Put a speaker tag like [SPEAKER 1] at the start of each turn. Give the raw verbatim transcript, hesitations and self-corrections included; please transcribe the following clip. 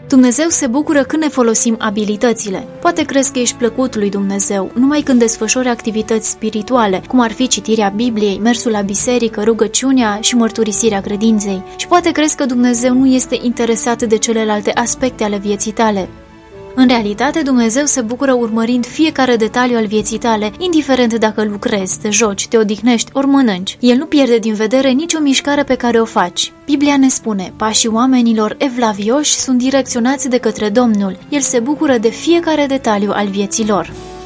[SPEAKER 1] Dumnezeu se bucură când ne folosim abilitățile. Poate crezi că ești plăcut lui Dumnezeu numai când desfășori activități spirituale, cum ar fi citirea Bibliei, mersul la biserică, rugăciunea și mărturisirea credinței. Și poate crezi că Dumnezeu nu este interesat de celelalte aspecte ale vieții tale. În realitate, Dumnezeu se bucură urmărind fiecare detaliu al vieții tale, indiferent dacă lucrezi, te joci, te odihnești ori mănânci. El nu pierde din vedere nicio mișcare pe care o faci. Biblia ne spune, pașii oamenilor evlavioși sunt direcționați de către Domnul. El se bucură de fiecare detaliu al vieții lor.